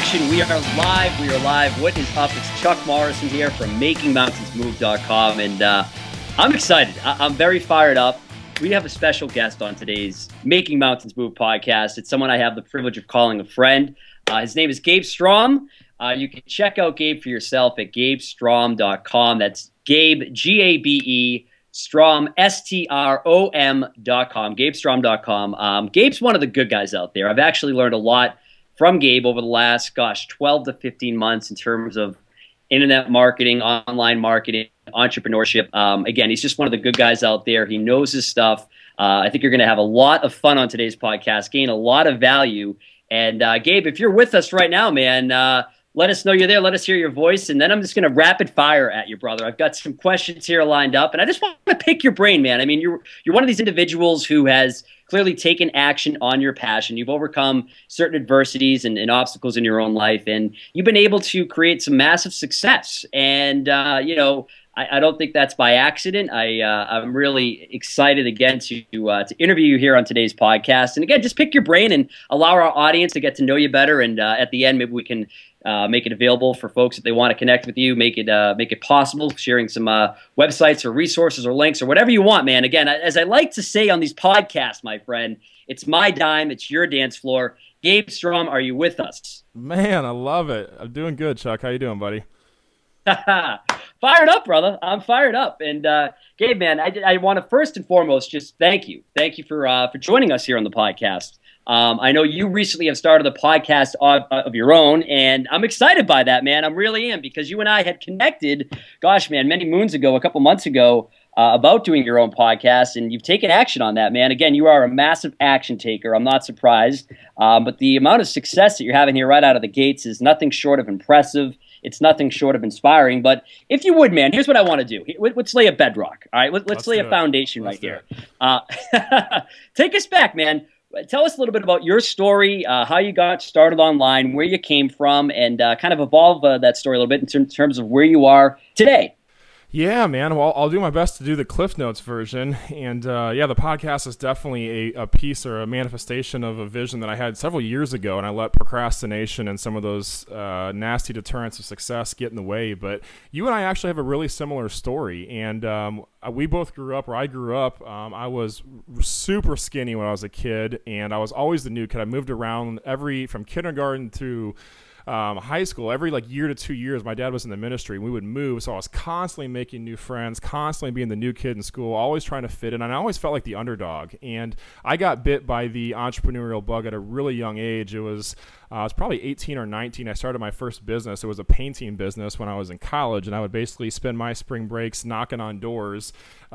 action. We are live. We are live. What is up? It's Chuck Morrison here from MakingMountainsMove.com, and I'm excited. I'm very fired up. We have a special guest on today's Making Mountains Move podcast. It's someone I have the privilege of calling a friend. His name is Gabe Strom. You can check out Gabe for yourself at GabeStrom.com. That's Gabe, G-A-B-E, Strom, S-T-R-O-M.com, GabeStrom.com. Gabe's one of the good guys out there. I've actually learned a lot from Gabe over the last, 12 to 15 months in terms of internet marketing, online marketing, entrepreneurship. Again, he's just one of the good guys out there. He knows his stuff. I think you're going to have a lot of fun on today's podcast, gain a lot of value. And Gabe, if you're with us right now, man, let us know you're there. Let us hear your voice. And then I'm just going to rapid fire at you, brother. I've got some questions here lined up, and I just want to pick your brain, man. I mean, you're one of these individuals who has clearly taken action on your passion. You've overcome certain adversities and obstacles in your own life, and you've been able to create some massive success. And, I don't think that's by accident. I'm really excited again to interview you here on today's podcast. And again, just pick your brain and allow our audience to get to know you better. And at the end, maybe we can make it available for folks if they want to connect with you. Make it possible, sharing some websites or resources or links or whatever you want, man. Again, as I like to say on these podcasts, my friend, it's my dime, it's your dance floor. Gabe Strom, are you with us? Man, I love it. I'm doing good, Chuck. How you doing, buddy? Fired up, brother. I'm fired up. And Gabe, man, I want to first and foremost just thank you. Thank you for joining us here on the podcast. I know you recently have started a podcast of your own, and I'm excited by that, man. I really am, because you and I had connected, many moons ago, a couple months ago, about doing your own podcast, and you've taken action on that, man. Again, you are a massive action taker. I'm not surprised. But the amount of success that you're having here right out of the gates is nothing short of impressive. It's nothing short of inspiring. But if you would, man, here's what I want to do. Let's lay a bedrock. All right, let's lay a foundation right here. Take us back, man. Tell us a little bit about your story, how you got started online, where you came from, and kind of evolve that story a little bit in terms of where you are today. Yeah, man. Well, I'll do my best to do the Cliff Notes version. And the podcast is definitely a piece or a manifestation of a vision that I had several years ago, and I let procrastination and some of those nasty deterrents of success get in the way. But you and I actually have a really similar story. And we both grew up, or I grew up, I was super skinny when I was a kid, and I was always the new kid. I moved around from kindergarten through high school. Every year to 2 years, my dad was in the ministry, and we would move, so I was constantly making new friends, constantly being the new kid in school, always trying to fit in, and I always felt like the underdog. And I got bit by the entrepreneurial bug at a really young age. It was I was probably 18 or 19. I started my first business. It was a painting business when I was in college, and I would basically spend my spring breaks knocking on doors,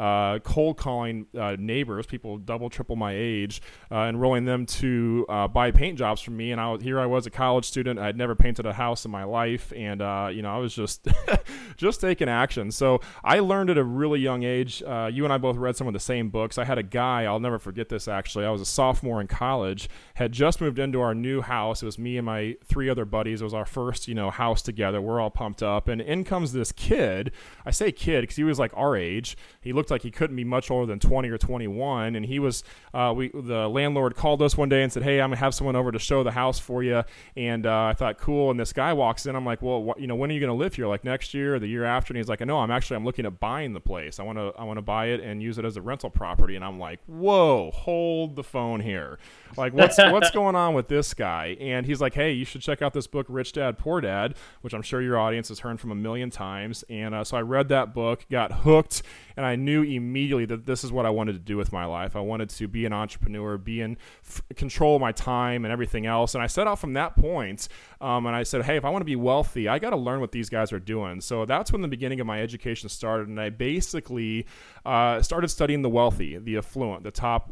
cold calling neighbors, people double, triple my age, enrolling them to buy paint jobs from me. And here I was, a college student. I'd never painted a house in my life, and I was just just taking action. So I learned at a really young age. You and I both read some of the same books. I had a guy, I'll never forget this actually. I was a sophomore in college, had just moved into our new house. It was me and my 3 other buddies. It was our first, house together. We're all pumped up, and in comes this kid. I say kid because he was like our age. He looked like he couldn't be much older than 20 or 21, and he was. The landlord called us one day and said, "Hey, I'm gonna have someone over to show the house for you." And I thought, cool. And this guy walks in. I'm like, well, when are you gonna live here? Like next year or the year after? And he's like, no, I'm looking at buying the place. I want to buy it and use it as a rental property. And I'm like, whoa, hold the phone here. Like, what's going on with this guy? And he's like, hey, you should check out this book, Rich Dad, Poor Dad, which I'm sure your audience has heard from a million times. And so I read that book, got hooked, and I knew immediately that this is what I wanted to do with my life. I wanted to be an entrepreneur, be in control of my time and everything else. And I set out from that point, and I said, hey, if I want to be wealthy, I got to learn what these guys are doing. So that's when the beginning of my education started, and I basically started studying the wealthy, the affluent, the top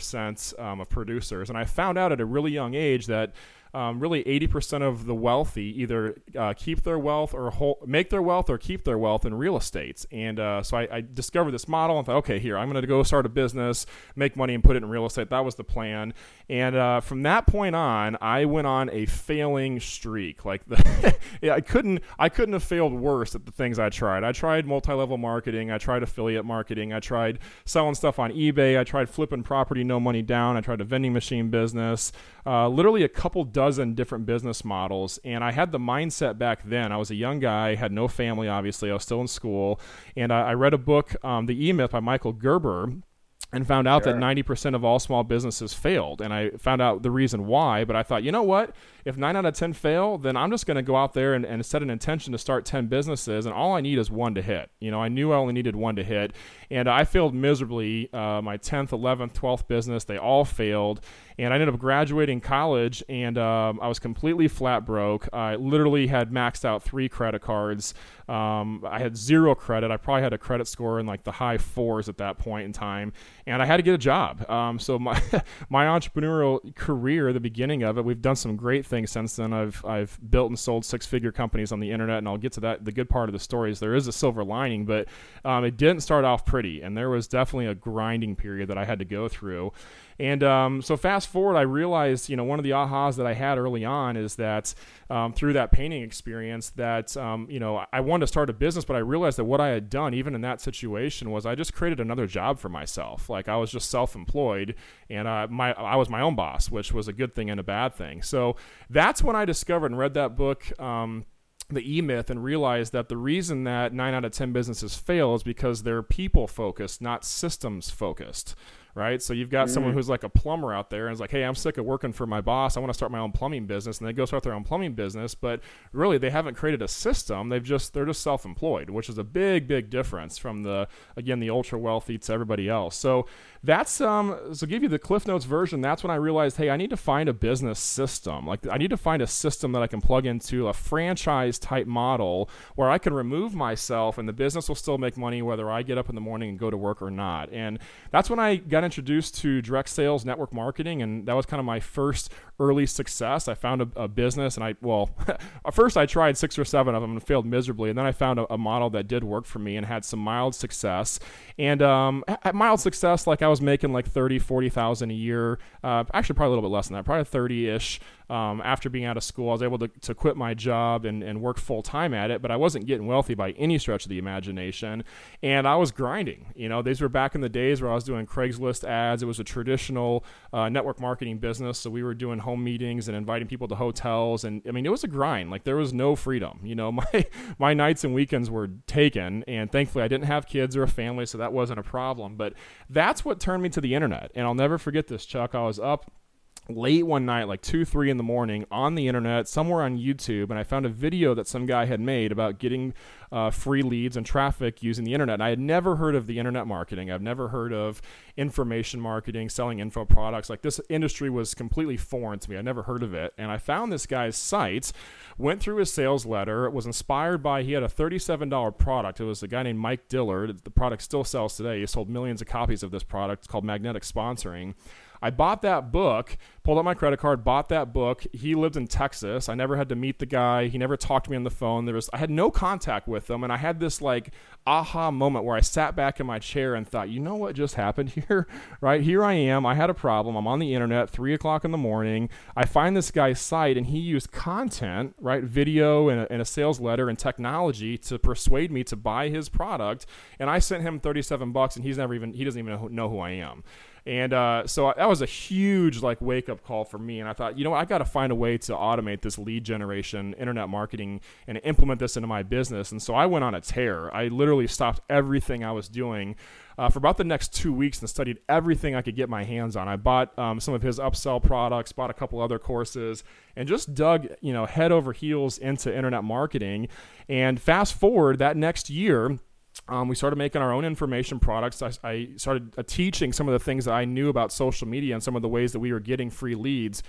1% of producers. And I found out at a really young age that really 80% of the wealthy either keep their wealth or make their wealth or keep their wealth in real estate. And so I discovered this model and thought, okay, here, I'm going to go start a business, make money, and put it in real estate. That was the plan. And from that point on, I went on a failing streak. I couldn't have failed worse at the things I tried. I tried multi-level marketing. I tried affiliate marketing. I tried selling stuff on eBay. I tried flipping property, no money down. I tried a vending machine business. Literally a couple dozen different business models. And I had the mindset back then. I was a young guy, had no family, obviously. I was still in school. And I read a book, The E-Myth by Michael Gerber, and found out that 90% of all small businesses failed. And I found out the reason why, but I thought, you know what? If 9 out of 10 fail, then I'm just going to go out there and set an intention to start 10 businesses, and all I need is one to hit. You know, I knew I only needed one to hit, and I failed miserably. My 10th, 11th, 12th business, they all failed, and I ended up graduating college, and I was completely flat broke. I literally had maxed out 3 credit cards. I had 0 credit. I probably had a credit score in like the high 4s at that point in time, and I had to get a job. So my my entrepreneurial career, the beginning of it, we've done some great things since then. I've built and sold 6-figure companies on the internet, and I'll get to that. The good part of the story is there is a silver lining, but it didn't start off pretty, and there was definitely a grinding period that I had to go through. And so fast forward, I realized, you know, one of the ahas that I had early on is that through that painting experience that, you know, I wanted to start a business, but I realized that what I had done, even in that situation, was I just created another job for myself. Like I was just self-employed, and I was my own boss, which was a good thing and a bad thing. So that's when I discovered and read that book, The E-Myth, and realized that the reason that 9 out of 10 businesses fail is because they're people focused, not systems focused. Right? So you've got someone who's like a plumber out there and is like, hey, I'm sick of working for my boss. I want to start my own plumbing business. And they go start their own plumbing business, but really they haven't created a system. They're just self-employed, which is a big, big difference from the ultra wealthy to everybody else. So that's, so give you the Cliff Notes version. That's when I realized, hey, I need to find a business system. Like I need to find a system that I can plug into, a franchise type model where I can remove myself and the business will still make money whether I get up in the morning and go to work or not. And that's when I got introduced to direct sales, network marketing, and that was kind of my first early success. I found a business, and at first I tried 6 or 7 of them and failed miserably, and then I found a model that did work for me and had some mild success. And at mild success, like I was making like 30, 40,000 a year, actually probably a little bit less than that, probably 30-ish. After being out of school, I was able to quit my job and work full time at it, but I wasn't getting wealthy by any stretch of the imagination, and I was grinding. You know, these were back in the days where I was doing Craigslist ads. It was a traditional network marketing business, so we were doing home meetings and inviting people to hotels, and I mean, it was a grind. Like there was no freedom. You know, my nights and weekends were taken, and thankfully I didn't have kids or a family, so that wasn't a problem. But that's what turned me to the internet, and I'll never forget this, Chuck. I was up late one night, like 2, 3 in the morning, on the internet, somewhere on YouTube, and I found a video that some guy had made about getting free leads and traffic using the internet. And I had never heard of the internet marketing. I've never heard of information marketing, selling info products. Like this industry was completely foreign to me. I never heard of it. And I found this guy's site, went through his sales letter, was inspired by, he had a $37 product. It was a guy named Mike Dillard. The product still sells today. He sold millions of copies of this product. It's called Magnetic Sponsoring. I bought that book, pulled out my credit card, bought that book. He lived in Texas. I never had to meet the guy. He never talked to me on the phone. I had no contact with him, and I had this like aha moment where I sat back in my chair and thought, you know what just happened here? Right? Here I am. I had a problem. I'm on the internet, 3 o'clock in the morning. I find this guy's site, and he used content, right, video and a sales letter and technology to persuade me to buy his product. And I sent him $37, and he doesn't even know who I am. And so that was a huge like wake-up call for me. And I thought, you know what, I got to find a way to automate this lead generation, internet marketing, and implement this into my business. And so I went on a tear. I literally stopped everything I was doing for about the next 2 weeks and studied everything I could get my hands on. I bought some of his upsell products, bought a couple other courses, and just dug, you know, head over heels into internet marketing. And fast forward that next year, we started making our own information products. I started teaching some of the things that I knew about social media and some of the ways that we were getting free leads.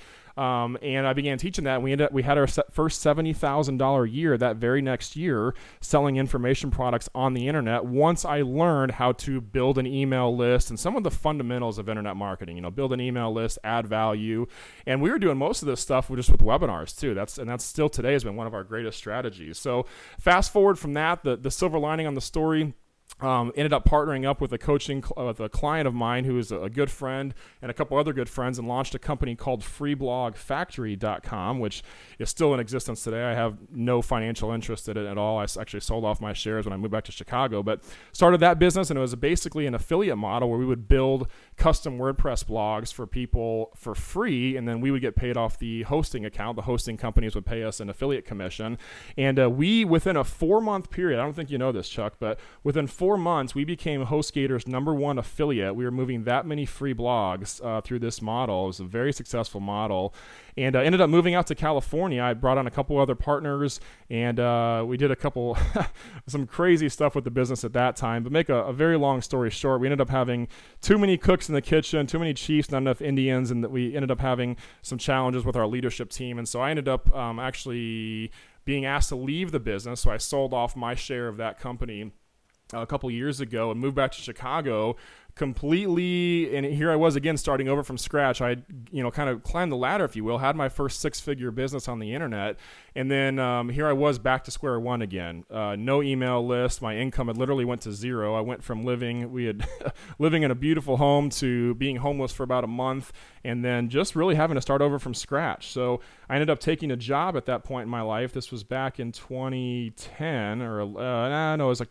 And I began teaching that. We had our first $70,000 year that very next year selling information products on the internet once I learned how to build an email list and some of the fundamentals of internet marketing, you know, build an email list, add value. And we were doing most of this stuff just with webinars too. That's still today has been one of our greatest strategies. So fast forward from that, the silver lining on the story, Ended up partnering up with with a client of mine who is a good friend and a couple other good friends, and launched a company called freeblogfactory.com, which is still in existence today. I have no financial interest in it at all. I actually sold off my shares when I moved back to Chicago, but started that business, and it was basically an affiliate model where we would build custom WordPress blogs for people for free, and then we would get paid off the hosting account. The hosting companies would pay us an affiliate commission. And we, within a 4-month period, I don't think you know this, Chuck, but within 4 months, we became HostGator's #1 affiliate. We were moving that many free blogs through this model. It was a very successful model. And ended up moving out to California. I brought on a couple other partners, and we did a couple, some crazy stuff with the business at that time. But make a very long story short, we ended up having too many cooks in the kitchen, too many chiefs, not enough Indians, and that we ended up having some challenges with our leadership team. And so I ended up actually being asked to leave the business. So I sold off my share of that company a couple years ago and moved back to Chicago completely. And here I was again, starting over from scratch. I, kind of climbed the ladder, if you will, had my first 6-figure business on the internet. And then here I was back to square one again. No email list. My income had literally went to zero. I went from living in a beautiful home to being homeless for about a month, and then just really having to start over from scratch. So I ended up taking a job at that point in my life. This was back in 2010, or no, it was like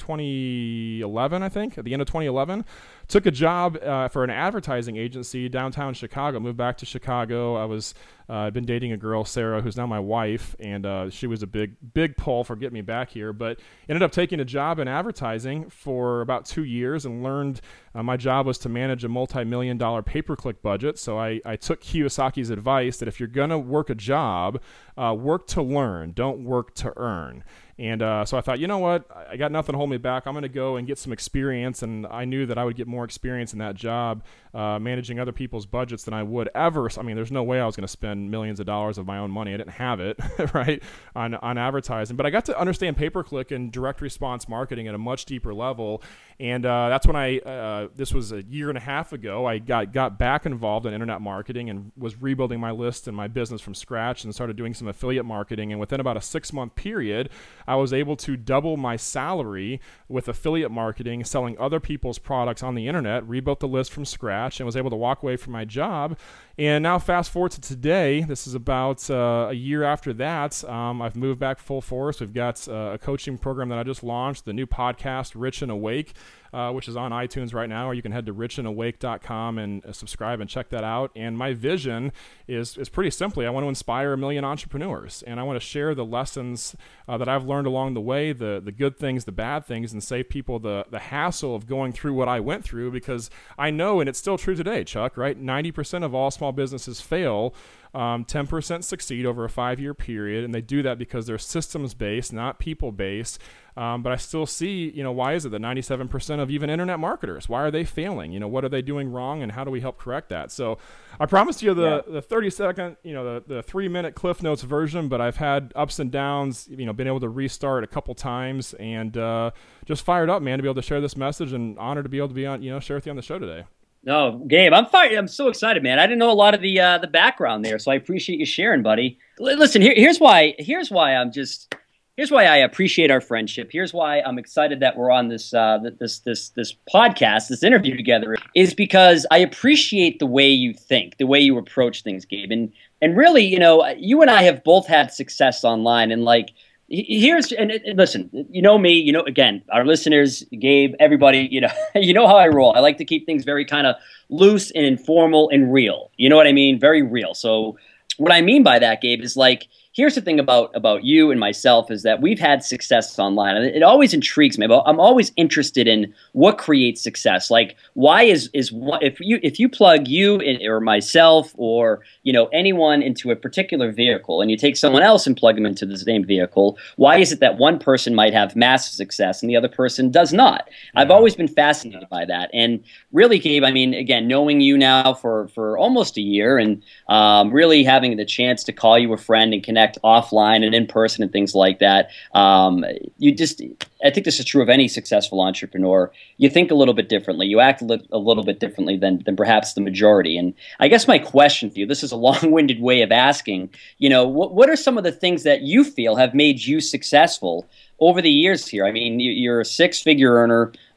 2011, I think, at the end of 2011. Took a job for an advertising agency downtown Chicago. Moved back to Chicago. I'd been dating a girl, Sarah, who's now my wife, and she was a big pull for getting me back here. But ended up taking a job in advertising for about 2 years, and learned my job was to manage a multi-million-dollar pay-per-click budget. So I took Kiyosaki's advice that if you're gonna work a job, work to learn, don't work to earn. And so I thought, you know what? I got nothing to hold me back. I'm going to go and get some experience. And I knew that I would get more experience in that job managing other people's budgets than I would ever. I mean, there's no way I was going to spend millions of dollars of my own money. I didn't have it, right, on advertising. But I got to understand pay-per-click and direct response marketing at a much deeper level. And that's when this was a year and a half ago, I got back involved in internet marketing and was rebuilding my list and my business from scratch, and started doing some affiliate marketing. And within about a 6-month period, I was able to double my salary with affiliate marketing, selling other people's products on the internet, rebuilt the list from scratch, and was able to walk away from my job. And now fast forward to today, this is about a year after that, I've moved back full force. We've got a coaching program that I just launched, the new podcast, Rich and Awake, which is on iTunes right now, or you can head to richandawake.com and subscribe and check that out. And my vision is pretty simply, I want to inspire 1 million entrepreneurs, and I want to share the lessons that I've learned along the way, the good things, the bad things, and save people the hassle of going through what I went through, because I know, and it's still true today, Chuck, right? 90% of all small businesses fail. 10% succeed over a 5-year period, and they do that because they're systems-based, not people-based. But I still see, why is it that 97% of even internet marketers, why are they failing? What are they doing wrong, and how do we help correct that? So I promised you the 30-second, the 3-minute Cliff Notes version, but I've had ups and downs, been able to restart a couple times, and just fired up, man, to be able to share this message, and honored to be able to be on, share with you on the show today. No, Gabe, I'm fired. I'm so excited, man. I didn't know a lot of the background there, so I appreciate you sharing, buddy. Listen, here's why I appreciate our friendship. Here's why I'm excited that we're on this this podcast, this interview together, is because I appreciate the way you think, the way you approach things, Gabe, and really, you and I have both had success online, and listen, me, again, our listeners, Gabe, everybody, you know how I roll. I like to keep things very kind of loose and informal and real. You know what I mean? Very real. So what I mean by that, Gabe, is here's the thing about you and myself is that we've had success online, and it always intrigues me. But I'm always interested in what creates success. Like, why is if you plug you or myself or anyone into a particular vehicle, and you take someone else and plug them into the same vehicle, why is it that one person might have massive success and the other person does not? Yeah. I've always been fascinated by that, and really, Gabe, I mean, again, knowing you now for almost a year, and really having the chance to call you a friend and connect offline and in person and things like that. I think this is true of any successful entrepreneur. You think a little bit differently. You act a little bit differently than perhaps the majority. And I guess my question for you, this is a long-winded way of asking, what are some of the things that you feel have made you successful over the years here? I mean, you're a 6-figure earner.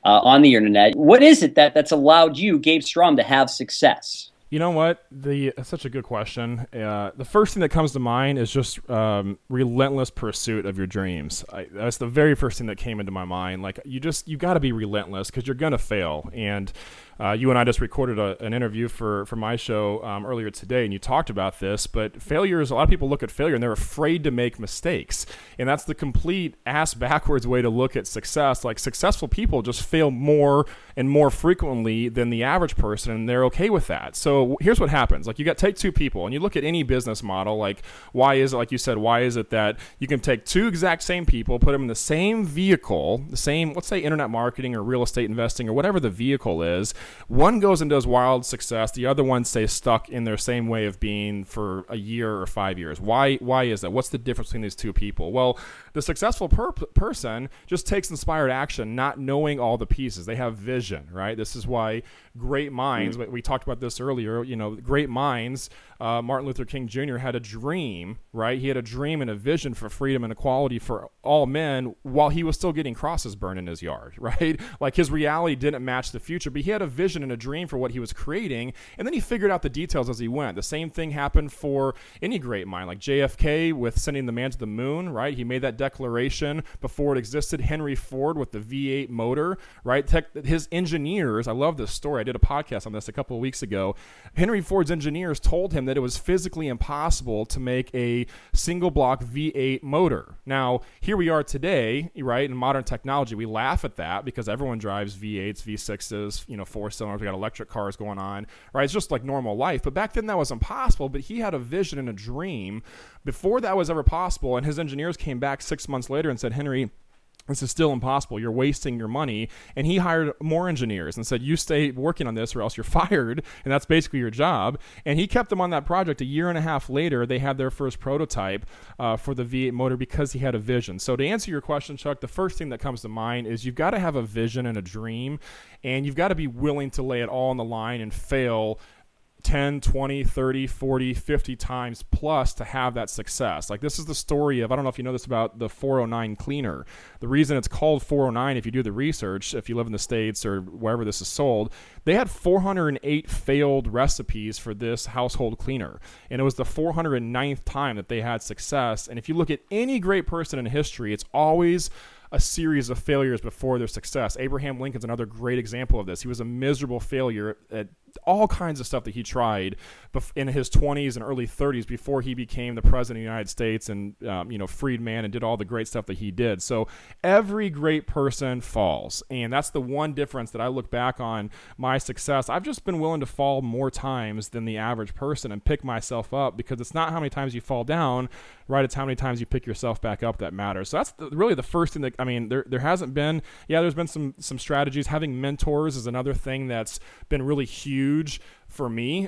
on the internet. What is it that's allowed you, Gabe Strom, to have success? You know what? That's such a good question. The first thing that comes to mind is just relentless pursuit of your dreams. That's the very first thing that came into my mind. Like you got to be relentless because you're gonna fail. And you and I just recorded an interview for my show earlier today, and you talked about this. But failures, a lot of people look at failure and they're afraid to make mistakes, and that's the complete ass backwards way to look at success. Like successful people just fail more and more frequently than the average person, and they're okay with that. So here's what happens. Like take two people and you look at any business model. Like why is it, like you said, why is it that you can take two exact same people, put them in the same vehicle, the same, let's say internet marketing or real estate investing or whatever the vehicle is. One goes and does wild success. The other one stays stuck in their same way of being for a year or 5 years. Why is that? What's the difference between these two people? Well, the successful person just takes inspired action, not knowing all the pieces. They have vision, right? This is why great minds, we talked about this earlier, great minds, Martin Luther King Jr. had a dream, right? He had a dream and a vision for freedom and equality for all men while he was still getting crosses burned in his yard, right? Like his reality didn't match the future, but he had a vision and a dream for what he was creating, and then he figured out the details as he went. The same thing happened for any great mind, like JFK with sending the man to the moon, right? He made that declaration before it existed. Henry Ford with the V8 motor, right? His engineers, I love this story. I did a podcast on this a couple of weeks ago. Henry Ford's engineers told him that it was physically impossible to make a single block V8 motor. Now, here we are today, right? In modern technology, we laugh at that because everyone drives V8s, V6s, 4 cylinders. We got electric cars going on, right? It's just like normal life. But back then that was impossible, but he had a vision and a dream before that was ever possible. And his engineers came back 6 months later and said, Henry, this is still impossible. You're wasting your money. And he hired more engineers and said, you stay working on this or else you're fired. And that's basically your job. And he kept them on that project. A year and a half later, they had their first prototype for the V8 motor because he had a vision. So to answer your question, Chuck, the first thing that comes to mind is you've got to have a vision and a dream, and you've got to be willing to lay it all on the line and fail 10, 20, 30, 40, 50 times plus to have that success. Like this is the story of, I don't know if you know this about the 409 cleaner. The reason it's called 409, if you do the research, if you live in the States or wherever this is sold, they had 408 failed recipes for this household cleaner. And it was the 409th time that they had success. And if you look at any great person in history, it's always a series of failures before their success. Abraham Lincoln's another great example of this. He was a miserable failure at all kinds of stuff that he tried in his 20s and early 30s before he became the president of the United States and freed man and did all the great stuff that he did. So every great person falls, and that's the one difference that I look back on my success. I've just been willing to fall more times than the average person and pick myself up, because it's not how many times you fall down, right? It's how many times you pick yourself back up that matters. So that's really the first thing that, there hasn't been, there's been some strategies. Having mentors is another thing that's been really huge for me.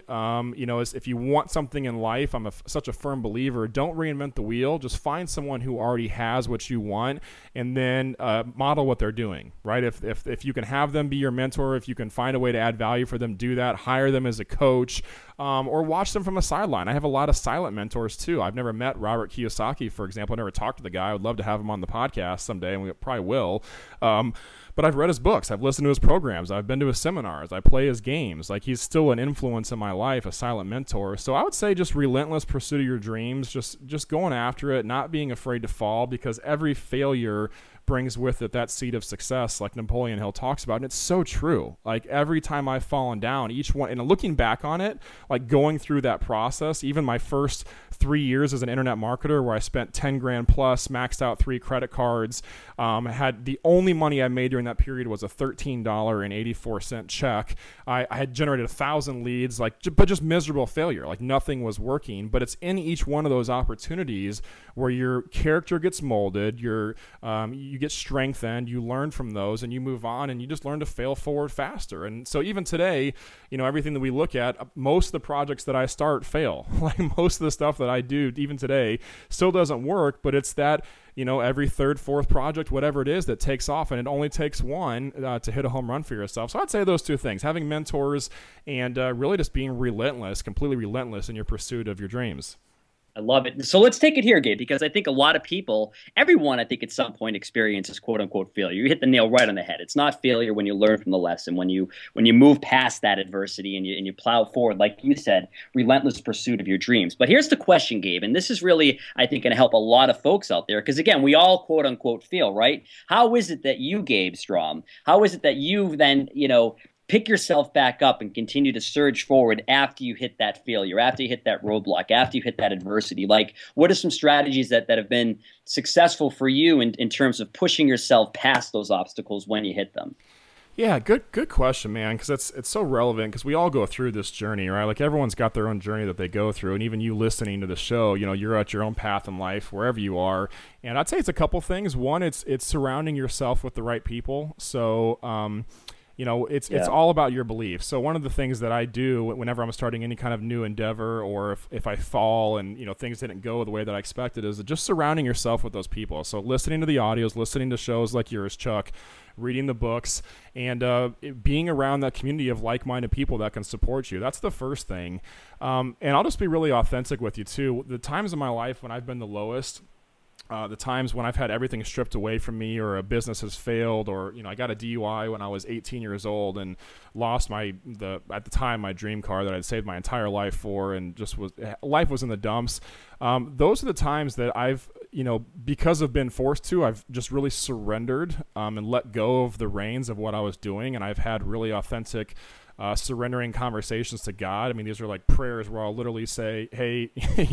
Is if you want something in life, I'm such a firm believer, don't reinvent the wheel. Just find someone who already has what you want, and then model what they're doing, right? If you can have them be your mentor, if you can find a way to add value for them, do that. Hire them as a coach, or watch them from a sideline. I have a lot of silent mentors too. I've never met Robert Kiyosaki, for example. I never talked to the guy. I would love to have him on the podcast someday, and we probably will. But I've read his books. I've listened to his programs. I've been to his seminars. I play his games. Like, he's still an influence in my life, a silent mentor. So I would say just relentless pursuit of your dreams, just going after it, not being afraid to fall, because every failure brings with it that seed of success, like Napoleon Hill talks about. And it's so true. Like, every time I've fallen down, each one, and looking back on it, like going through that process, even my first 3 years as an internet marketer, where I spent 10 grand plus, maxed out 3 credit cards, had the only money I made during that period was a $13.84 check. I had generated 1,000 leads, but just miserable failure. Like, nothing was working. But it's in each one of those opportunities where your character gets molded, you get strengthened, you learn from those, and you move on, and you just learn to fail forward faster. And so even today, everything that we look at, most of the projects that I start fail. Like, most of the stuff that I do even today still doesn't work, but it's that, every third, fourth project, whatever it is, that takes off, and it only takes one to hit a home run for yourself. So I'd say those two things: having mentors and really just being relentless, completely relentless in your pursuit of your dreams. I love it. So let's take it here, Gabe, because I think a lot of people, everyone, I think at some point experiences quote unquote failure. You hit the nail right on the head. It's not failure when you learn from the lesson, when you move past that adversity and you plow forward, like you said, relentless pursuit of your dreams. But here's the question, Gabe, and this is really, I think, going to help a lot of folks out there, because again, we all quote unquote fail, right? How is it that you, Gabe Strom, how is it that you then, pick yourself back up and continue to surge forward after you hit that failure, after you hit that roadblock, after you hit that adversity? Like, what are some strategies that have been successful for you in terms of pushing yourself past those obstacles when you hit them? Yeah, good question, man, because it's so relevant, because we all go through this journey, right? Like, everyone's got their own journey that they go through, and even you listening to the show, you're at your own path in life, wherever you are. And I'd say it's a couple things. One, it's surrounding yourself with the right people. So, it's all about your beliefs. So one of the things that I do whenever I'm starting any kind of new endeavor, or if I fall and, things didn't go the way that I expected, is just surrounding yourself with those people. So listening to the audios, listening to shows like yours, Chuck, reading the books, and being around that community of like-minded people that can support you. That's the first thing. And I'll just be really authentic with you too. The times in my life when I've been the lowest, the times when I've had everything stripped away from me, or a business has failed, or I got a DUI when I was 18 years old and lost at the time my dream car that I'd saved my entire life for, and life was in the dumps. Those are the times that I've because I've been forced to, I've just really surrendered and let go of the reins of what I was doing, and I've had really authentic surrendering conversations to God. I mean, these are like prayers where I'll literally say, hey,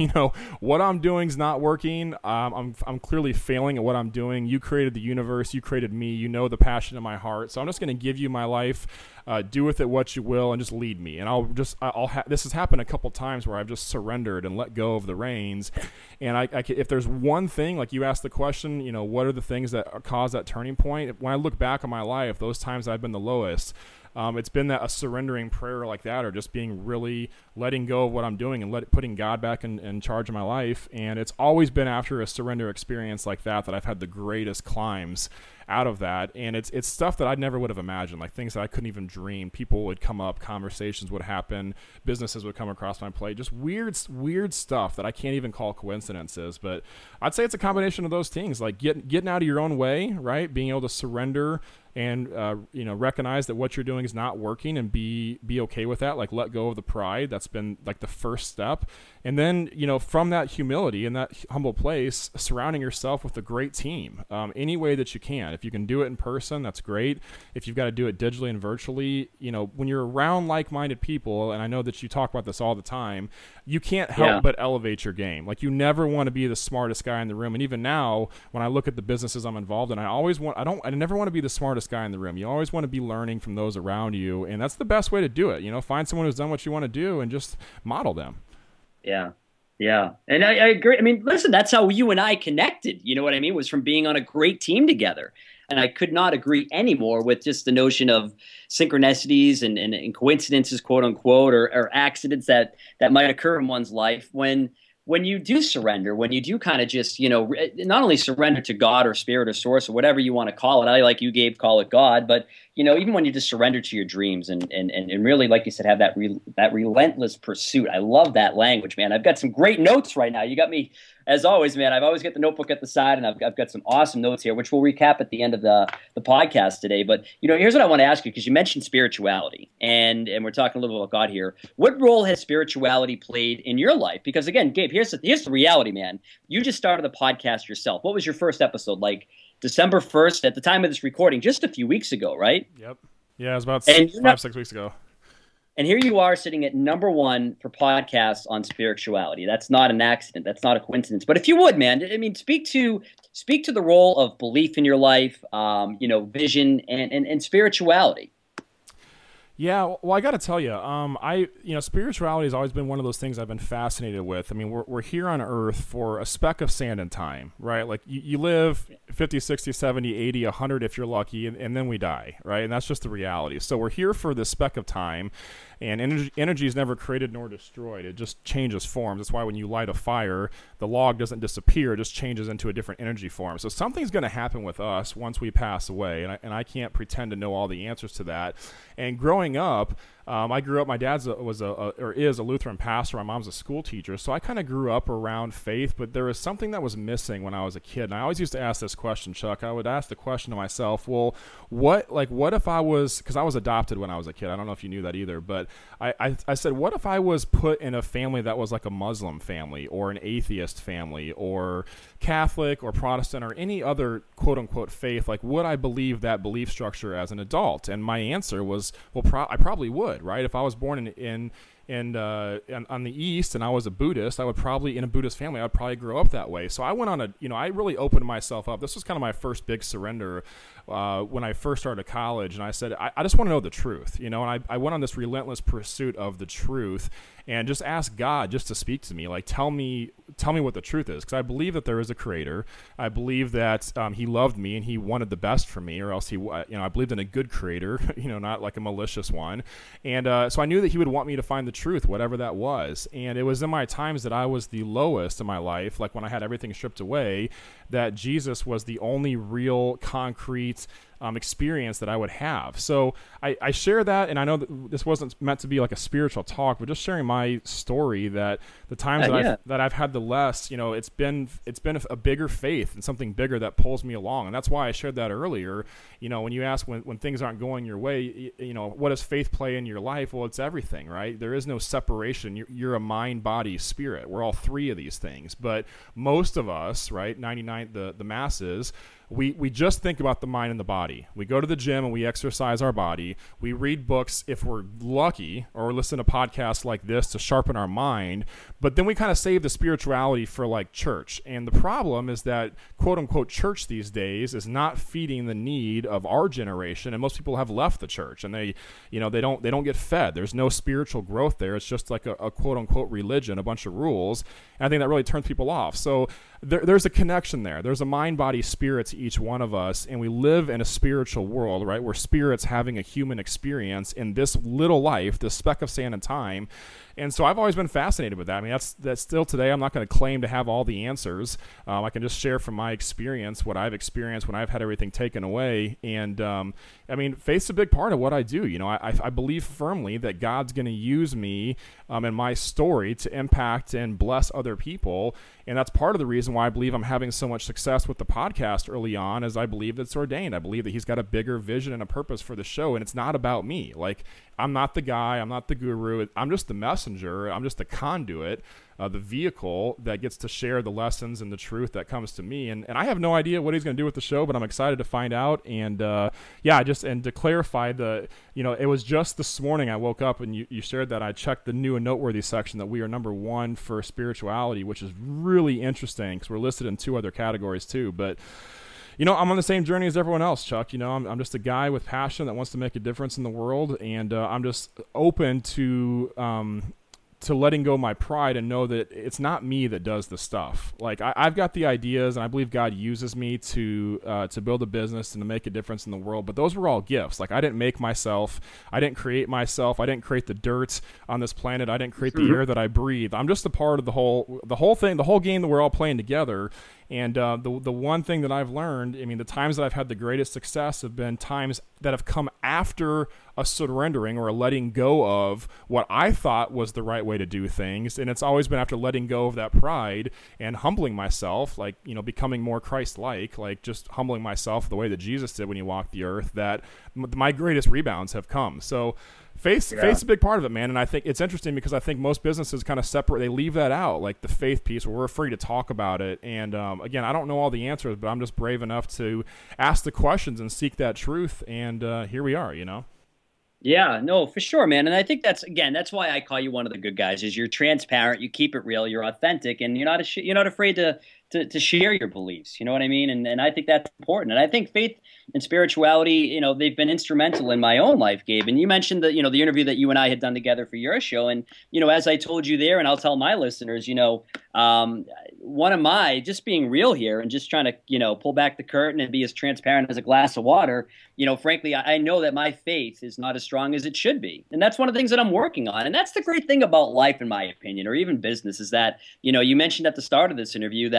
what I'm doing is not working. I'm clearly failing at what I'm doing. You created the universe. You created me. You know the passion in my heart. So I'm just going to give you my life. Do with it what you will, and just lead me. And this has happened a couple times where I've just surrendered and let go of the reins. And if there's one thing, like you asked the question, what are the things that cause that turning point? When I look back on my life, those times I've been the lowest, it's been a surrendering prayer like that, or just being really letting go of what I'm doing and putting God back in charge of my life. And it's always been after a surrender experience like that I've had the greatest climbs out of that. And it's stuff that I never would have imagined, like things that I couldn't even dream. People would come up, conversations would happen, businesses would come across my plate, just weird stuff that I can't even call coincidences. But I'd say it's a combination of those things, like getting out of your own way, right? Being able to surrender and recognize that what you're doing is not working, and be okay with that. Like, let go of the pride. That's been like the first step. And then from that humility and that humble place, surrounding yourself with a great team, any way that you can. If you can do it in person, that's great. If you've got to do it digitally and virtually, when you're around like-minded people, and I know that you talk about this all the time, you can't help but elevate your game. Like, you never want to be the smartest guy in the room. And even now, when I look at the businesses I'm involved in, I never want to be the smartest guy in the room. You always want to be learning from those around you, and that's the best way to do it. Find someone who's done what you want to do and just model them. Yeah. And I agree. I mean, listen, that's how you and I connected. You know what I mean? Was from being on a great team together. And I could not agree anymore with just the notion of synchronicities and coincidences, quote unquote, or accidents that might occur in one's life when you do surrender, when you do kind of just, not only surrender to God or spirit or source or whatever you want to call it. I, like you, Gabe, call it God, but even when you just surrender to your dreams and really, like you said, have that relentless pursuit. I love that language, man. I've got some great notes right now. You got me, as always, man. I've always got the notebook at the side, and I've got some awesome notes here, which we'll recap at the end of the podcast today. But here's what I want to ask you, because you mentioned spirituality, and we're talking a little bit about God here. What role has spirituality played in your life? Because again, Gabe, here's the reality, man. You just started the podcast yourself. What was your first episode like? December 1st, at the time of this recording, just a few weeks ago, right? Yep. Yeah, it was about 5-6 weeks ago. And here you are sitting at number 1 for podcasts on spirituality. That's not an accident. That's not a coincidence. But if you would, man, I mean, speak to the role of belief in your life, vision and spirituality. Yeah, well, I got to tell you, spirituality has always been one of those things I've been fascinated with. I mean, we're here on Earth for a speck of sand in time, right? Like, you live 50, 60, 70, 80, 100 if you're lucky, and then we die, right? And that's just the reality. So we're here for this speck of time, and energy is never created nor destroyed. It just changes forms. That's why when you light a fire, the log doesn't disappear. It just changes into a different energy form. So something's going to happen with us once we pass away, and I can't pretend to know all the answers to that. And growing growing up, I grew up. My dad's is a Lutheran pastor. My mom's a school teacher, so I kind of grew up around faith. But there was something that was missing when I was a kid, and I always used to ask this question, Chuck. I would ask the question to myself, well, what if I was, because I was adopted when I was a kid. I don't know if you knew that either, but I said, what if I was put in a family that was like a Muslim family or an atheist family or Catholic or Protestant or any other quote unquote faith? Like, would I believe that belief structure as an adult? And my answer was, well, I probably would, right? If I was born on the East and I was a Buddhist, I would probably, in a Buddhist family, I would probably grow up that way. So I went on I really opened myself up. This was kind of my first big surrender when I first started college. And I said, I just want to know the truth, and I went on this relentless pursuit of the truth and just asked God just to speak to me. Like, tell me what the truth is. Because I believe that there is a creator. I believe that he loved me and he wanted the best for me, or else I believed in a good creator, not like a malicious one. And so I knew that he would want me to find the truth, whatever that was. And it was in my times that I was the lowest in my life, like when I had everything stripped away, that Jesus was the only real concrete experience that I would have. So I share that, and I know that this wasn't meant to be like a spiritual talk, but just sharing my story, that the times that I've had the less, it's been a bigger faith and something bigger that pulls me along. And that's why I shared that earlier. When you ask when things aren't going your way, what does faith play in your life? Well, it's everything, right? There is no separation. You're a mind, body, spirit. We're all three of these things. But most of us, right, 99, the masses, we just think about the mind and the body. We go to the gym and we exercise our body. We read books if we're lucky, or listen to podcasts like this to sharpen our mind. But then we kind of save the spirituality for like church. And the problem is that quote unquote church these days is not feeding the need of our generation. And most people have left the church and they don't get fed. There's no spiritual growth there. It's just like a quote unquote religion, a bunch of rules. And I think that really turns people off. So there's a connection there. There's a mind, body, spirit to each one of us, and we live in a spiritual world, right? We're spirits having a human experience in this little life, this speck of sand and time. And so I've always been fascinated with that. I mean, that's still today. I'm not going to claim to have all the answers. I can just share from my experience what I've experienced when I've had everything taken away. And I mean, faith's a big part of what I do. I believe firmly that God's going to use me and my story to impact and bless other people. And that's part of the reason why I believe I'm having so much success with the podcast early on, is I believe that it's ordained. I believe that he's got a bigger vision and a purpose for the show. And it's not about me. Like, I'm not the guy. I'm not the guru. I'm just the messenger. I'm just the conduit, the vehicle that gets to share the lessons and the truth that comes to me. And I have no idea what he's going to do with the show, but I'm excited to find out. And and to clarify, it was just this morning I woke up and you shared that I checked the new and noteworthy section that we are number 1 for spirituality, which is really interesting because we're listed in 2 other categories too. But I'm on the same journey as everyone else, Chuck. I'm just a guy with passion that wants to make a difference in the world, and I'm just open to letting go of my pride and know that it's not me that does the stuff. Like, I've got the ideas, and I believe God uses me to build a business and to make a difference in the world. But those were all gifts. Like, I didn't make myself. I didn't create myself. I didn't create the dirt on this planet. I didn't create the air that I breathe. I'm just a part of the whole thing, the whole game that we're all playing together. And the one thing that I've learned, I mean, the times that I've had the greatest success have been times that have come after a surrendering or a letting go of what I thought was the right way to do things. And it's always been after letting go of that pride and humbling myself, like, becoming more Christ-like, like just humbling myself the way that Jesus did when he walked the earth, that my greatest rebounds have come. So faith's a big part of it, man. And I think it's interesting because I think most businesses kind of separate. They leave that out, like the faith piece, where we're free to talk about it. And again, I don't know all the answers, but I'm just brave enough to ask the questions and seek that truth. And here we are, Yeah, no, for sure, man. And I think that's why I call you one of the good guys. Is you're transparent, you keep it real, you're authentic, and you're not afraid to share your beliefs. You know what I mean? And I think that's important. And I think faith and spirituality, they've been instrumental in my own life, Gabe. And you mentioned the interview that you and I had done together for your show. And, as I told you there, and I'll tell my listeners, one of my, just being real here and just trying to, pull back the curtain and be as transparent as a glass of water, frankly, I know that my faith is not as strong as it should be. And that's one of the things that I'm working on. And that's the great thing about life, in my opinion, or even business, is that, you mentioned at the start of this interview that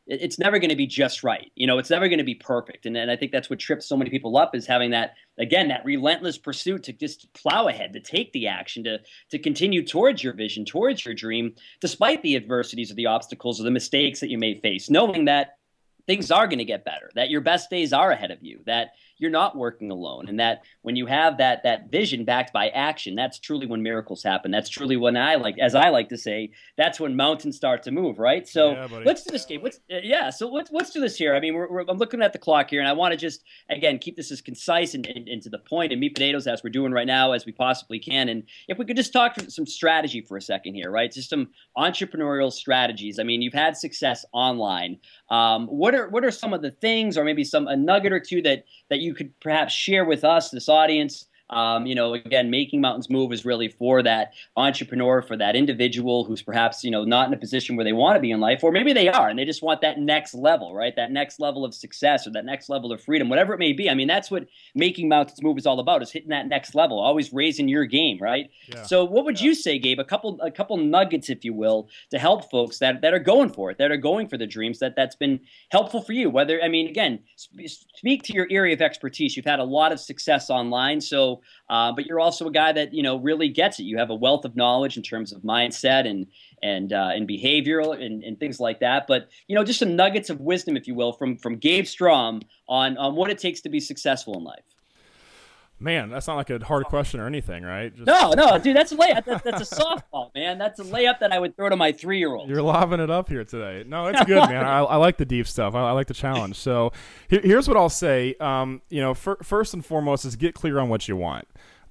it's never going to be just right. It's never going to be perfect. And I think that's what trips so many people up, is having that, again, that relentless pursuit to just plow ahead, to take the action, to continue towards your vision, towards your dream, despite the adversities or the obstacles or the mistakes that you may face, knowing that things are going to get better, that your best days are ahead of you, that you're not working alone, and that when you have that vision backed by action, that's truly when miracles happen. That's truly when as I like to say, that's when mountains start to move, right? So let's do this game. So let's do this here. I mean, I'm looking at the clock here, and I want to just, again, keep this as concise and to the point and meat potatoes as we're doing right now as we possibly can. And if we could just talk some strategy for a second here, right? Just some entrepreneurial strategies. I mean, you've had success online. What are some of the things, or maybe a nugget or two that you could perhaps share with us, this audience? Again, Making Mountains Move is really for that entrepreneur, for that individual who's perhaps, not in a position where they want to be in life, or maybe they are, and they just want that next level, right? That next level of success or that next level of freedom, whatever it may be. I mean, that's what Making Mountains Move is all about, is hitting that next level, always raising your game, right? Yeah. So what would you say, Gabe, a couple nuggets, if you will, to help folks that are going for it, that are going for the dreams, that's been helpful for you? Again, speak to your area of expertise. You've had a lot of success online, so but you're also a guy that really gets it. You have a wealth of knowledge in terms of mindset and behavioral and things like that. But just some nuggets of wisdom, if you will, from Gabe Strom on what it takes to be successful in life. Man, that's not like a hard question or anything, right? No, dude, that's a layup. That's a softball, man. That's a layup that I would throw to my 3-year-old. You're lobbing it up here today. No, it's good, man. I like the deep stuff. I like the challenge. So here's what I'll say. First and foremost is get clear on what you want.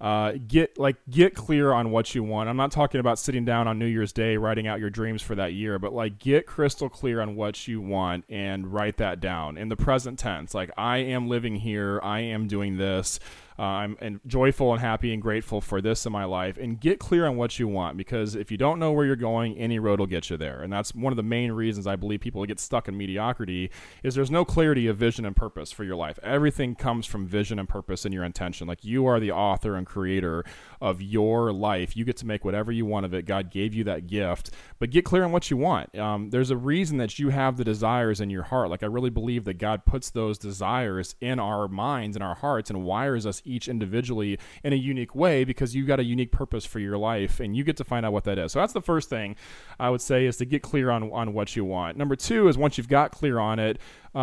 Get clear on what you want. I'm not talking about sitting down on New Year's Day writing out your dreams for that year, but get crystal clear on what you want and write that down in the present tense. I am living here. I am doing this. I'm joyful and happy and grateful for this in my life, and get clear on what you want, because if you don't know where you're going, any road will get you there. And that's one of the main reasons I believe people get stuck in mediocrity, is there's no clarity of vision and purpose for your life. Everything comes from vision and purpose and your intention. You are the author and creator of your life. You get to make whatever you want of it. God gave you that gift, but get clear on what you want. There's a reason that you have the desires in your heart. I really believe that God puts those desires in our minds and our hearts and wires us each individually in a unique way, because you've got a unique purpose for your life, and you get to find out what that is. So that's the first thing I would say, is to get clear on what you want. Number two is, once you've got clear on it,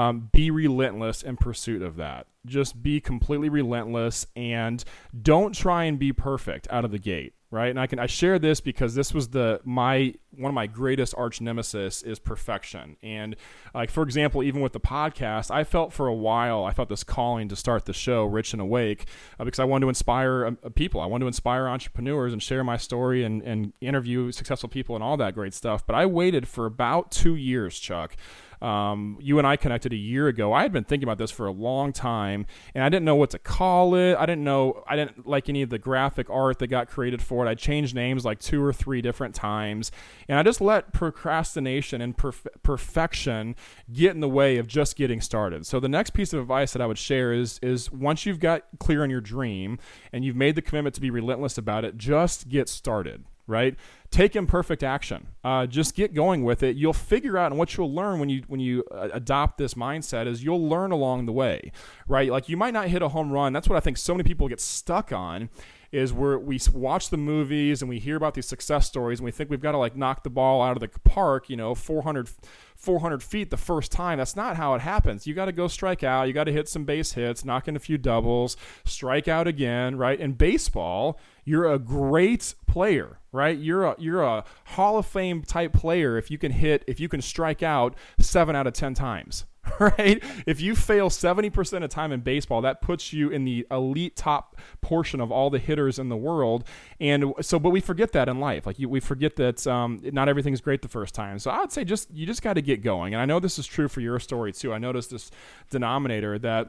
be relentless in pursuit of that. Just be completely relentless, and don't try and be perfect out of the gate. Right. And I share this because this was one of my greatest arch nemesis is perfection. And for example, even with the podcast, I felt for a while, I felt this calling to start the show Rich and Awake, because I wanted to inspire people. I wanted to inspire entrepreneurs and share my story and interview successful people and all that great stuff. But I waited for about 2 years, Chuck. You and I connected a year ago. I had been thinking about this for a long time, and I didn't know what to call it. I didn't like any of the graphic art that got created for it. I changed names 2 or 3 different times, and I just let procrastination and perfection get in the way of just getting started. So the next piece of advice that I would share is once you've got clear on your dream and you've made the commitment to be relentless about it, just get started. Right? Take imperfect action. Just get going with it. You'll figure out, and what you'll learn when you adopt this mindset is you'll learn along the way, right? You might not hit a home run. That's what I think so many people get stuck on, is where we watch the movies and we hear about these success stories and we think we've got to knock the ball out of the park, 400 feet the first time. That's not how it happens. You got to go strike out. You got to hit some base hits, knock in a few doubles, strike out again, right? In baseball, you're a great player, right? You're a Hall of Fame type player if you can strike out 7 out of 10 times. Right? If you fail 70% of the time in baseball, that puts you in the elite top portion of all the hitters in the world. And so, but we forget that in life. We forget that not everything's great the first time. So I would say you just got to get going. And I know this is true for your story too. I noticed this denominator that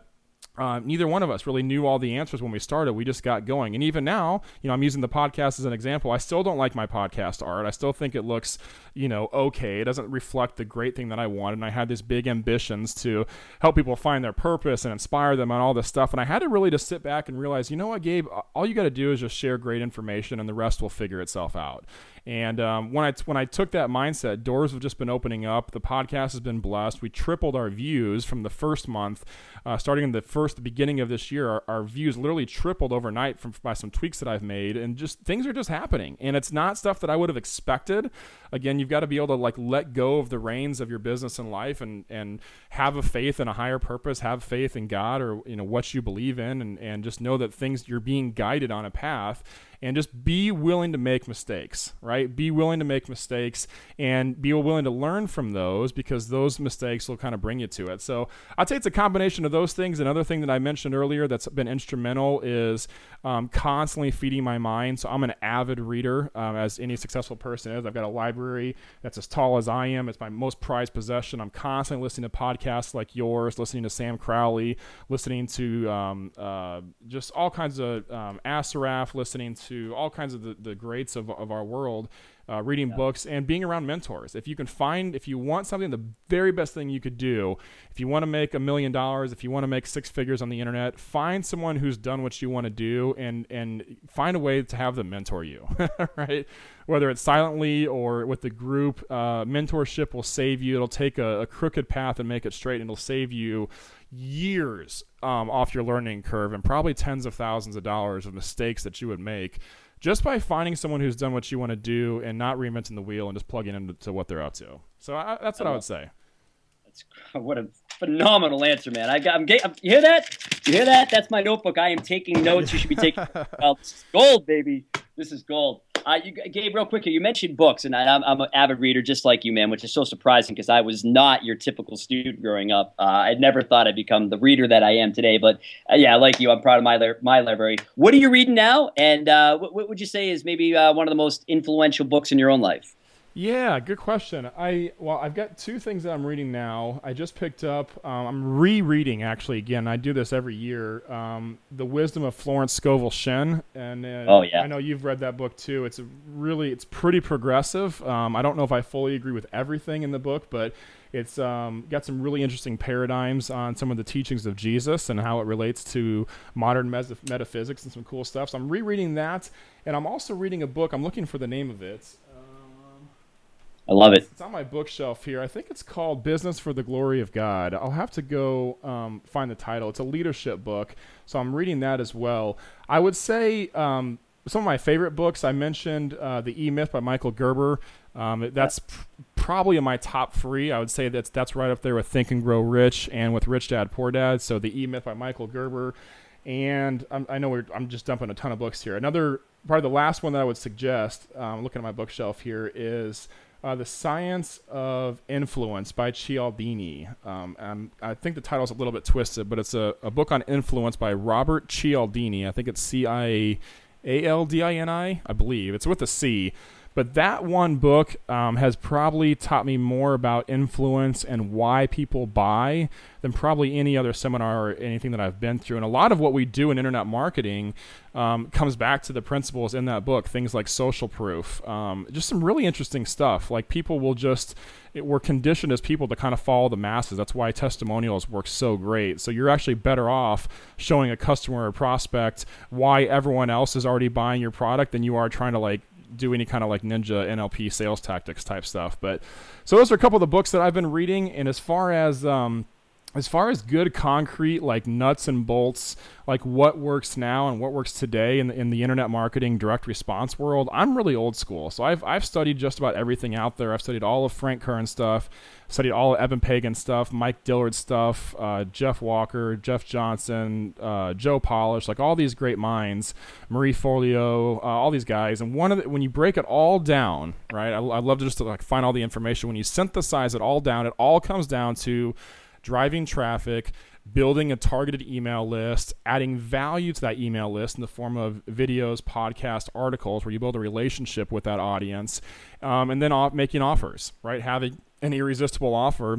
neither one of us really knew all the answers when we started. We just got going. And even now, I'm using the podcast as an example. I still don't like my podcast art. I still think it looks, okay. It doesn't reflect the great thing that I wanted. And I had these big ambitions to help people find their purpose and inspire them on all this stuff. And I had to really just sit back and realize, you know what, Gabe, all you got to do is just share great information and the rest will figure itself out. And when I took that mindset, doors have just been opening up. The podcast has been blessed. We tripled our views from the first month, starting in the beginning of this year. Our views literally tripled overnight by some tweaks that I've made, and just things are just happening. And it's not stuff that I would have expected. Again, you've got to be able to let go of the reins of your business and life, and have a faith in a higher purpose, have faith in God or what you believe in, and just know that you're being guided on a path. And just be willing to make mistakes, right? Be willing to make mistakes and be willing to learn from those, because those mistakes will kind of bring you to it. So I'd say it's a combination of those things. Another thing that I mentioned earlier that's been instrumental is constantly feeding my mind. So I'm an avid reader, as any successful person is. I've got a library that's as tall as I am. It's my most prized possession. I'm constantly listening to podcasts like yours, listening to Sam Crowley, listening to just all kinds of Asaraf, listening to all kinds of the greats of our world, reading books and being around mentors. If you want something, the very best thing you could do, if you want to make $1 million, if you want to make 6 figures on the internet, find someone who's done what you want to do and find a way to have them mentor you, right? Whether it's silently or with the group, mentorship will save you. It'll take a crooked path and make it straight, and it'll save you years off your learning curve, and probably tens of thousands of dollars of mistakes that you would make just by finding someone who's done what you want to do and not reinventing the wheel and just plugging into what they're up to. So that's what I would say. What a phenomenal answer, man. You hear that? You hear that? That's my notebook. I am taking notes. You should be taking well, this is gold, baby. This is gold. Gabe, real quick here, you mentioned books, and I'm an avid reader just like you, man, which is so surprising because I was not your typical student growing up. I never thought I'd become the reader that I am today, but yeah, like you, I'm proud of my library. What are you reading now, and what would you say is maybe one of the most influential books in your own life? Yeah, good question. I've got 2 things that I'm reading now. I just picked up, I'm rereading actually again. I do this every year. The Wisdom of Florence Scovel Shinn, and oh yeah, I know you've read that book too. It's pretty progressive. I don't know if I fully agree with everything in the book, but it's got some really interesting paradigms on some of the teachings of Jesus and how it relates to modern metaphysics and some cool stuff. So I'm rereading that, and I'm also reading a book. I'm looking for the name of it. I love it. It's on my bookshelf here. I think it's called Business for the Glory of God. I'll have to go find the title. It's a leadership book, so I'm reading that as well. I would say some of my favorite books, I mentioned The E-Myth by Michael Gerber. That's probably in my top 3. I would say that's right up there with Think and Grow Rich and with Rich Dad Poor Dad. So The E-Myth by Michael Gerber. And I know I'm just dumping a ton of books here. Probably the last one that I would suggest, looking at my bookshelf here, is The Science of Influence by Cialdini. I think the title's a little bit twisted, but it's a book on influence by Robert Cialdini. I think it's Cialdini, I believe. It's with a C. But that one book has probably taught me more about influence and why people buy than probably any other seminar or anything that I've been through. And a lot of what we do in internet marketing comes back to the principles in that book, things like social proof, just some really interesting stuff. Like we're conditioned as people to kind of follow the masses. That's why testimonials work so great. So you're actually better off showing a customer or prospect why everyone else is already buying your product than you are trying to do any kind of ninja NLP sales tactics type stuff. But so those are a couple of the books that I've been reading. And as far as good concrete, nuts and bolts, what works now and what works today in the internet marketing direct response world, I'm really old school. So I've studied just about everything out there. I've studied all of Frank Kern stuff, studied all of Evan Pagan stuff, Mike Dillard stuff, Jeff Walker, Jeff Johnson, Joe Polish, all these great minds, Marie Forleo, all these guys. And when you break it all down, right? I love to just find all the information. When you synthesize it all down, it all comes down to driving traffic, building a targeted email list, adding value to that email list in the form of videos, podcasts, articles where you build a relationship with that audience, and then making offers, right? Having an irresistible offer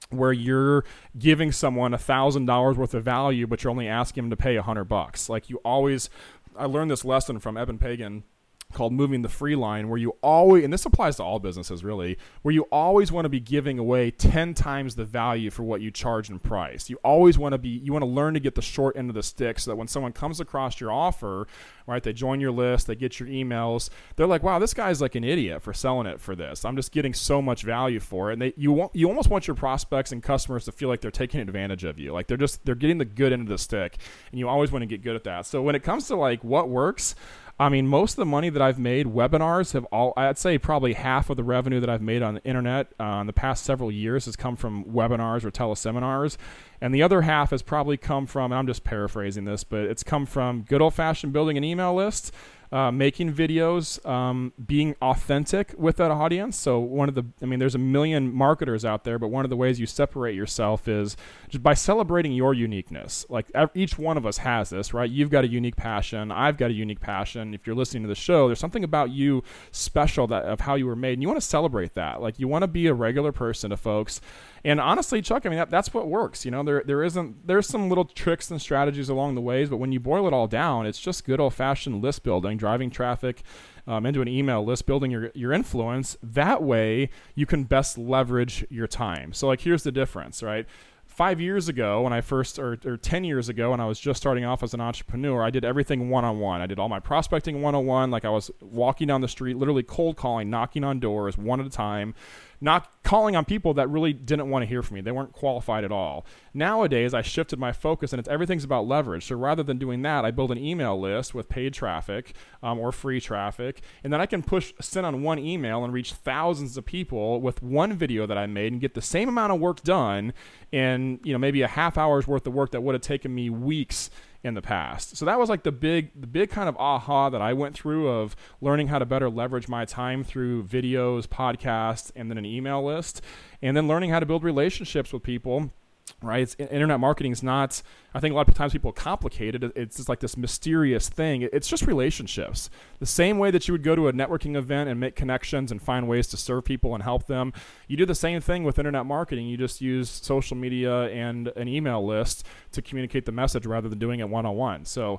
where you're giving someone $1,000 worth of value, but you're only asking them to pay $100. Like you always, I learned this lesson from Eben Pagan called Moving the Free Line, where you always, and this applies to all businesses really, where you always want to be giving away 10 times the value for what you charge in price. You always want to you want to learn to get the short end of the stick so that when someone comes across your offer, right, they join your list, they get your emails, they're like, wow, this guy's like an idiot for selling it for this. I'm just getting so much value for it. And you almost want your prospects and customers to feel like they're taking advantage of you. Like they're getting the good end of the stick, and you always want to get good at that. So when it comes to like what works, I mean, most of the money that I've made, webinars have I'd say probably half of the revenue that I've made on the internet in the past several years has come from webinars or teleseminars. And the other half has probably come from, and I'm just paraphrasing this, but it's come from good old-fashioned building an email list, making videos, being authentic with that audience. So there's a million marketers out there, but one of the ways you separate yourself is just by celebrating your uniqueness. Like each one of us has this, right? You've got a unique passion. I've got a unique passion. If you're listening to the show, there's something about you special of how you were made, and you want to celebrate that. Like you want to be a regular person to folks. And honestly, Chuck, I mean, that's what works. You know, there's some little tricks and strategies along the ways, but when you boil it all down, it's just good old-fashioned list building, driving traffic into an email list, building your influence. That way, you can best leverage your time. So, like, here's the difference, right? 5 years ago, when I first, or 10 years ago, when I was just starting off as an entrepreneur, I did everything one-on-one. I did all my prospecting one-on-one, like I was walking down the street, literally cold calling, knocking on doors one at a time, not calling on people that really didn't want to hear from me. They weren't qualified at all. Nowadays, I shifted my focus, and everything's about leverage. So rather than doing that, I build an email list with paid traffic or free traffic, and then I can send on one email and reach thousands of people with one video that I made and get the same amount of work done in maybe a half hour's worth of work that would have taken me weeks in the past. So that was like the big kind of aha that I went through of learning how to better leverage my time through videos, podcasts, and then an email list, and then learning how to build relationships with people. Right? Internet marketing is not, I think a lot of times people complicate it. It's just like this mysterious thing. It's just relationships. The same way that you would go to a networking event and make connections and find ways to serve people and help them, you do the same thing with internet marketing. You just use social media and an email list to communicate the message rather than doing it one-on-one. So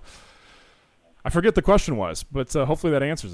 I forget the question was, but hopefully that answers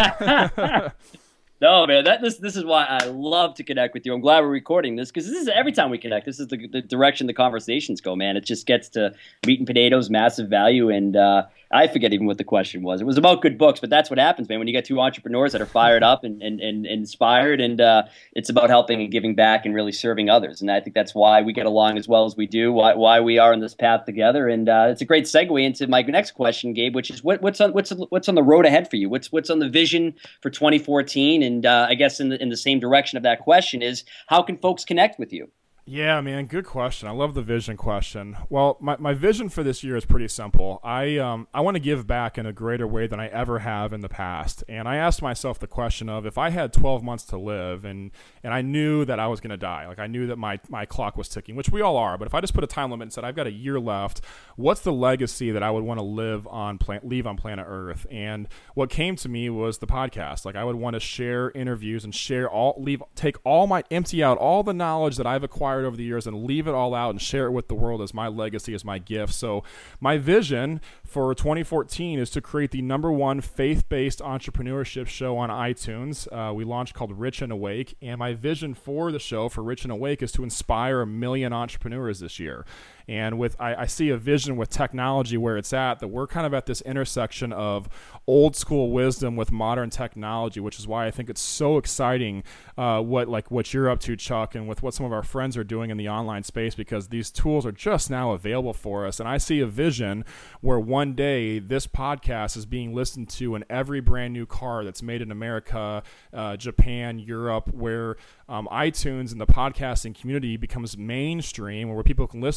it. No, man, this is why I love to connect with you. I'm glad we're recording this because this is every time we connect. This is the direction the conversations go, man. It just gets to meat and potatoes, massive value, and I forget even what the question was. It was about good books, but that's what happens, man. When you get two entrepreneurs that are fired up and inspired, and it's about helping and giving back and really serving others. And I think that's why we get along as well as we do. Why we are on this path together. And it's a great segue into my next question, Gabe, which is what's on the road ahead for you? What's on the vision for 2014? And I guess in the same direction of that question is how can folks connect with you? Yeah, man, good question. I love the vision question. Well, my vision for this year is pretty simple. I want to give back in a greater way than I ever have in the past. And I asked myself the question of if I had 12 months to live and I knew that I was going to die, like I knew that my clock was ticking, which we all are, but if I just put a time limit and said I've got a year left, what's the legacy that I would want to leave on planet Earth? And what came to me was the podcast. Like I would want to share interviews and empty out all the knowledge that I've acquired over the years and leave it all out and share it with the world as my legacy, as my gift. So my vision for 2014 is to create the #1 faith-based entrepreneurship show on iTunes. We launched called Rich and Awake, and my vision for the show for Rich and Awake is to inspire 1 million entrepreneurs this year. And I see a vision with technology where it's at, that we're kind of at this intersection of old school wisdom with modern technology, which is why I think it's so exciting what you're up to, Chuck, and with what some of our friends are doing in the online space, because these tools are just now available for us. And I see a vision where one day this podcast is being listened to in every brand new car that's made in America, Japan, Europe, where iTunes and the podcasting community becomes mainstream, where people can listen to it.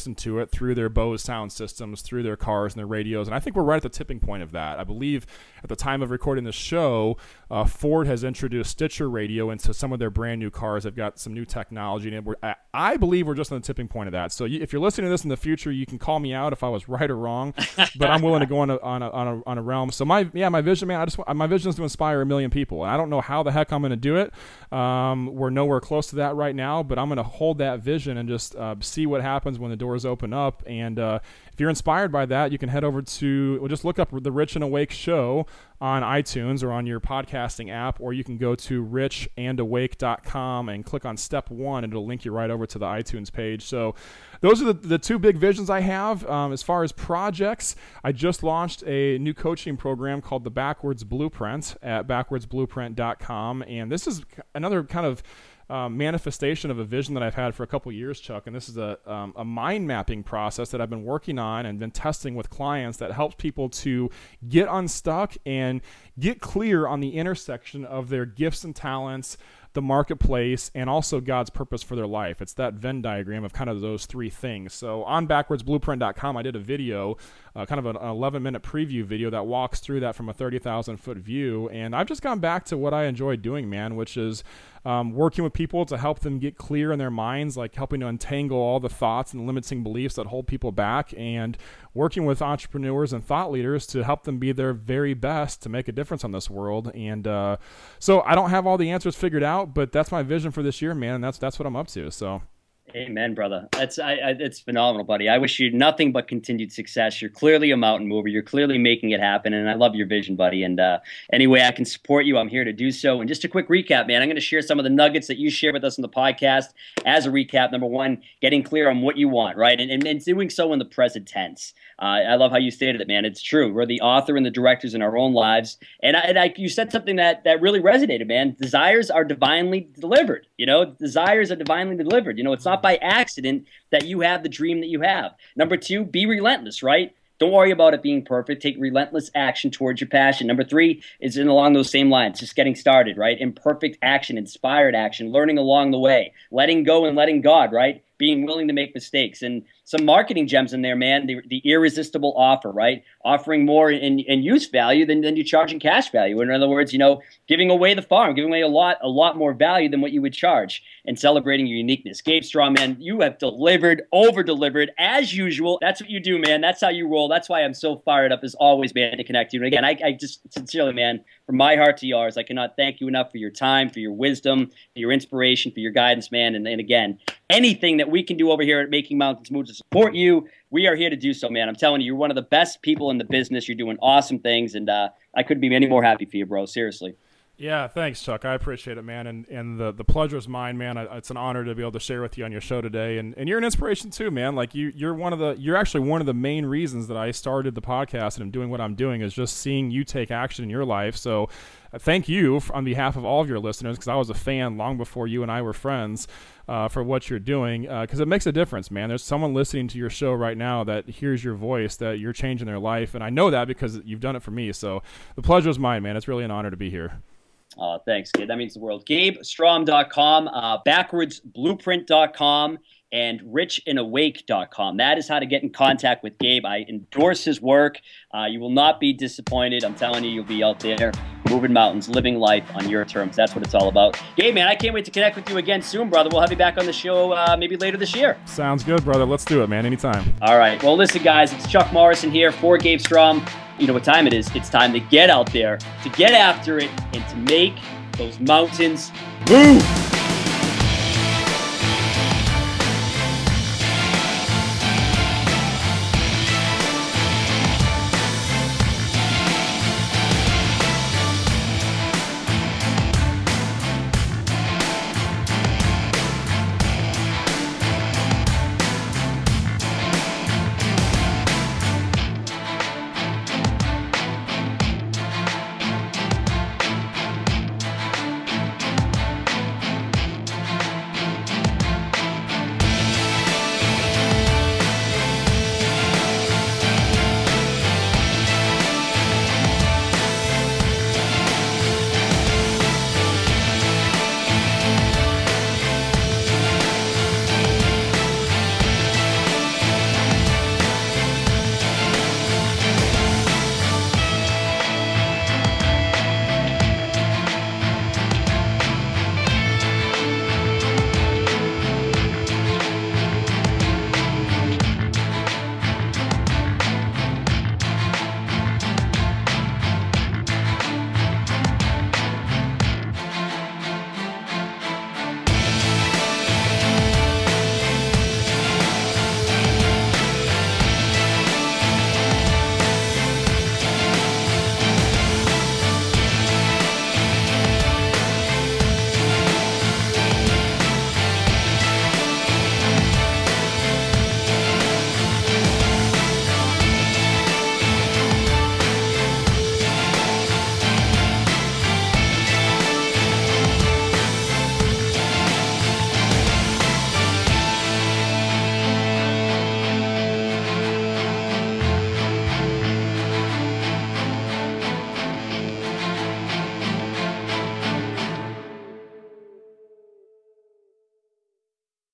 it through their Bose sound systems, through their cars and their radios. And I think we're right at the tipping point of that. I believe at the time of recording this show, Ford has introduced Stitcher radio into some of their brand new cars. They've got some new technology, and I believe we're just on the tipping point of that. So if you're listening to this in the future, you can call me out if I was right or wrong, but I'm willing to go on a realm. So my vision, man, my vision is to inspire 1 million people, and I don't know how the heck I'm going to do it. We're nowhere close to that right now, but I'm going to hold that vision and just see what happens when the doors open up. And if you're inspired by that, you can head over to, just look up the Rich and Awake Show on iTunes or on your podcasting app, or you can go to richandawake.com and click on step 1, and it'll link you right over to the iTunes page. So those are the two big visions I have. As far as projects, I just launched a new coaching program called the Backwards Blueprint at backwardsblueprint.com, and this is another kind of manifestation of a vision that I've had for a couple years, Chuck, and this is a mind mapping process that I've been working on and been testing with clients that helps people to get unstuck and get clear on the intersection of their gifts and talents, the marketplace, and also God's purpose for their life. It's that Venn diagram of kind of those three things. So on backwardsblueprint.com, I did a video, kind of an 11-minute preview video that walks through that from a 30,000-foot view. And I've just gone back to what I enjoy doing, man, which is working with people to help them get clear in their minds, like helping to untangle all the thoughts and limiting beliefs that hold people back, and working with entrepreneurs and thought leaders to help them be their very best to make a difference on this world. And so I don't have all the answers figured out, but that's my vision for this year, man, and that's what I'm up to. So amen, brother. It's phenomenal, buddy. I wish you nothing but continued success. You're clearly a mountain mover. You're clearly making it happen, and I love your vision, buddy. And any way I can support you, I'm here to do so. And just a quick recap, man, I'm going to share some of the nuggets that you share with us on the podcast as a recap. Number one, getting clear on what you want, right? And doing so in the present tense. I love how you stated it, man. It's true. We're the author and the directors in our own lives. And you said something that really resonated, man. Desires are divinely delivered. Desires are divinely delivered. It's not by accident that you have the dream that you have. Number two, be relentless, right? Don't worry about it being perfect. Take relentless action towards your passion. Number three is along those same lines, just getting started, right? Imperfect action, inspired action, learning along the way, letting go and letting God, right? Being willing to make mistakes. And some marketing gems in there, man. The irresistible offer, right? Offering more in use value than you charge in cash value. In other words, giving away the farm, giving away a lot more value than what you would charge, and celebrating your uniqueness. Gabe Straw, man, you have delivered, over-delivered, as usual. That's what you do, man. That's how you roll. That's why I'm so fired up, as always, man, to connect you. And again, I just sincerely, man, from my heart to yours, I cannot thank you enough for your time, for your wisdom, for your inspiration, for your guidance, man. And again, anything that we can do over here at Making Mountains Move to support you, we are here to do so, man. I'm telling you, you're one of the best people in the business. You're doing awesome things, and I couldn't be any more happy for you, bro. Seriously. Yeah, thanks, Chuck. I appreciate it, man. And the pleasure is mine, man. It's an honor to be able to share with you on your show today. And you're an inspiration too, man. Like you're actually one of the main reasons that I started the podcast and I'm doing what I'm doing, is just seeing you take action in your life. So thank you on behalf of all of your listeners, because I was a fan long before you and I were friends, for what you're doing, because it makes a difference, man. There's someone listening to your show right now that hears your voice, that you're changing their life. And I know that because you've done it for me. So the pleasure is mine, man. It's really an honor to be here. Thanks, kid. That means the world. GabeStrom.com, backwardsblueprint.com, and richandawake.com. That is how to get in contact with Gabe. I endorse his work. You will not be disappointed. I'm telling you, you'll be out there moving mountains, living life on your terms. That's what it's all about. Gabe, man, I can't wait to connect with you again soon, brother. We'll have you back on the show maybe later this year. Sounds good, brother. Let's do it, man. Anytime. All right. Well, listen, guys, it's Chuck Morrison here for Gabe Strom. You know what time it is. It's time to get out there, to get after it, and to make those mountains move.